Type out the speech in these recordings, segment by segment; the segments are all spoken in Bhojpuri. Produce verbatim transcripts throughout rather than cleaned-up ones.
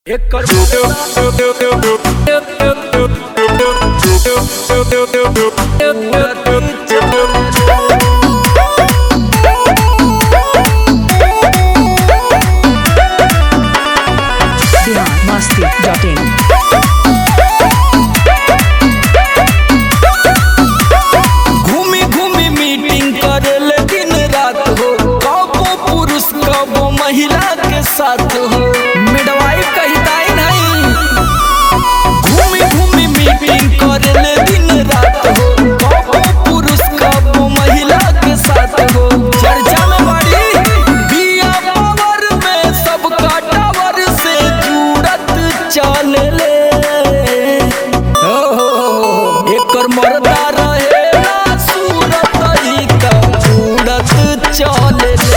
घूमी घूमी मीटिंग करेले दिन रात हो, कबो पुरुष कबो महिला के साथ हो। मिडवाइफ कहताई नहीं। घूमी घूमी मीटिंग करेले दिन रात हो, कबो पुरुष कबो महिला के साथ हो। चर्चा में बड़ी बिया पावर में सबका टावर से जुड़त चले ले। एकर मर्दा रहे ना सूरत ही त उड़त चले ले।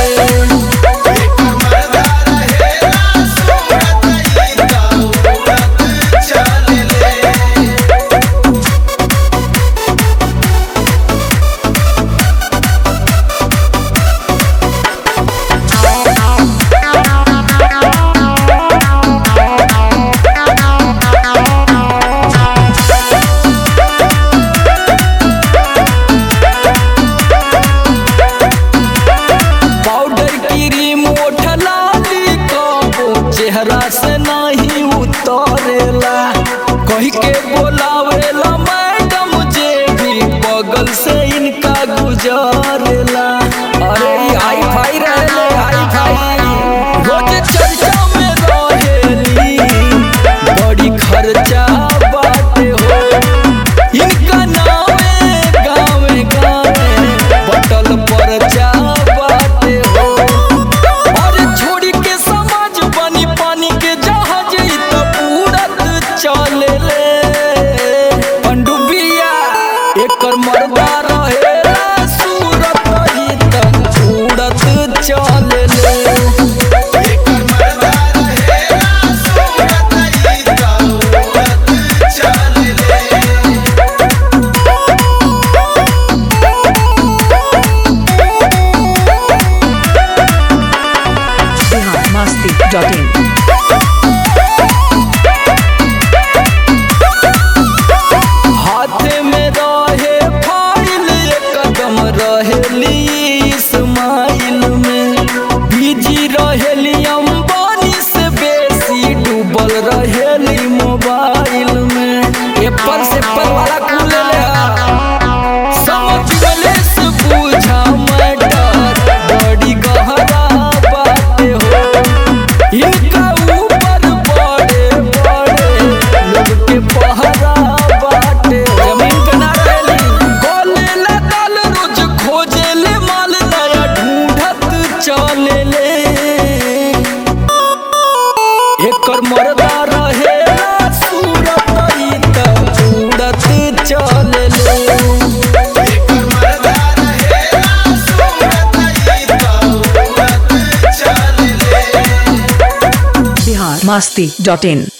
चेहरा से नहीं उतरेला, कही के बोलावेला मैडम जे भी बगल से इनका गुजरेला। अरे हाई फाई रहले हाई फाई, रोज चर्चा में रहेली, बड़ी खर्चा बाटे हो। इनका नावे गावे गावे बटल परचा बाटे हो। और छोड़ी के समाज बनी पानी के जहाज त उड़त चले ले। पंडुबिया एकर मर्दा रहे सूरत ही त उड़त चले ले। हाथे में रहे फाइल, एकदम रहेली इस्माइल में। बिजी रहेली अंबानी से बेसी डूबल रहेली मोबाइल में। एप्पल से एप्पल वाला खुल ले समझ गले से बुझा मैटर, बड़ी गहरा बातें हो। इनका ऊपर बड़े बड़े लोग के पहरा बाटे, जमीन पे ना रहली। गोले ला दाल रोज खोजे ले माल, नया ढूंढत चले ले। एकर मर्दा रहे सूरत ही त उड़त चले ले। बिहार मस्ती डॉट इन।